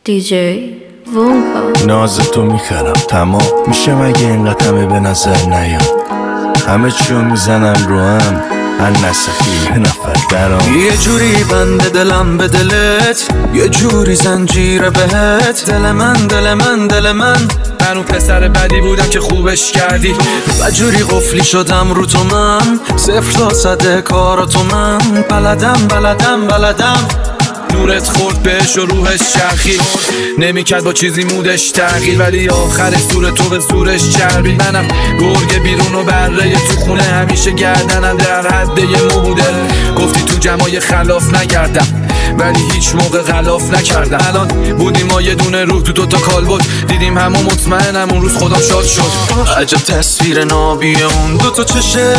دیجی وونکا. ناز تو میخرم تمام میشه مگه اینقدر همه به نظر نیاد؟ همه چیو میزنن رو هم هر نسخی یه نفر درام. یه جوری بند دلم به دلت، یه جوری زنجیره بهت. دل من من اون پسر بدی بودم که خوبش کردی و جوری قفلی شدم رو تو. من 0 تا 100 کاراتو من بلدم نورت خورد بهش و روحش چرخید، نمیکرد با چیزی مودش تغییر، ولی آخر زور تو به زورش چربید. منم گرگ بیرون و بره تو خونه، همیشه گردنم در حد یه مو بوده. گفتی تو جمعای خلاف نگردم ولی هیچ موقع غلاف نکردم. الان بودیم ما یه دونه روح تو 2 تا کالبد، دیدیم همو مطمئنم اون روز خودم شاد شد. عجب تصویر نابی اون 2 تا چشه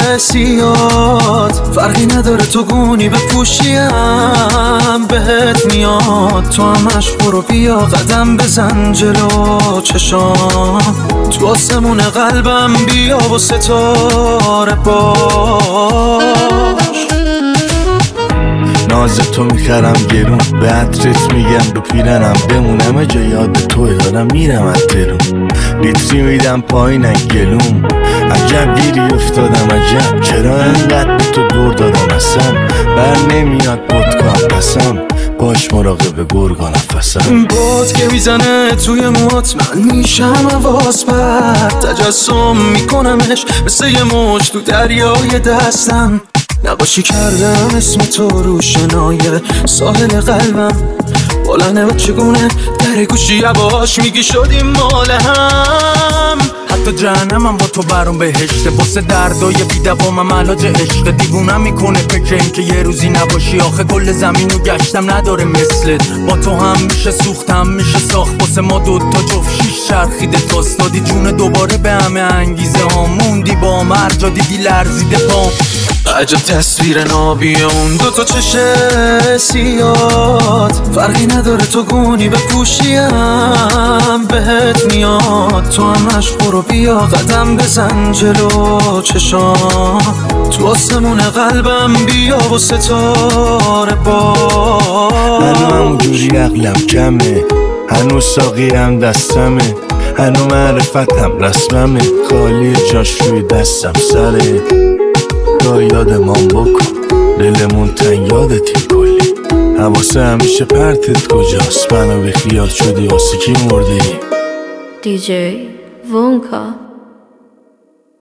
سیاد، فرقی نداره تو گونی بپوشیم بهت میاد. تو همش برو بیا قدم بزن جلو چشام، تو آسمون قلبم بیا و ستاره باش. ناز تو میخرم گرون، به عطرت میگم رو پیرنم بمونم. جا یاد توی دارم میرم از درون، لیتری میدم پایین گلوم. عجب گیری افتادم عجب، چرا انقدر به تو دور دادم اصلا بر نمیاد پدکام قسم. باش مراقب گرگا نفسم، باد که میزنه توی موت من میشم حواس پرت. تجسم میکنمش مثل یه موج تو دریای دستم. نقاشی کردم اسم تو رو شنای ساحل قلبم. بلنه و چگونه در گوشی یواش میگی شدیم مال هم. حتی جهنمم با تو برام بهشته، واسه دردای بی‌دوامم علاج عشق. دیوونم میکنه فکر این که یه روزی نباشی، آخه کل زمینو گشتم نداره مثلت. با تو هم میشه سوخت هم میشه ساخت، واسه ما 2 تا جفت 6 چرخیده تاست. دادی جون دوباره به همه انگیزه ها، موندی با مرجا دیدی لرزیده پام. عجب تصویر نابی اون 2 تا چشه سیاد، فرقی نداره تو گونی بپوشیم بهت میاد. تو همش برو بیا قدم بزن جلو چشام، تو آسمون قلبم بیا و ستاره باش. هنو همونجوری عقلم کمه، هنو ساقیم دستمه، هنو معرفتم رسممه. خالی جاش روی دستم سره، تا یادمان بکن دلمون تنگ یادتی کلی. حواسه همیشه پرتت کجاست، منو به خیال شدی واسه کی مردی؟ دیجی وونکا.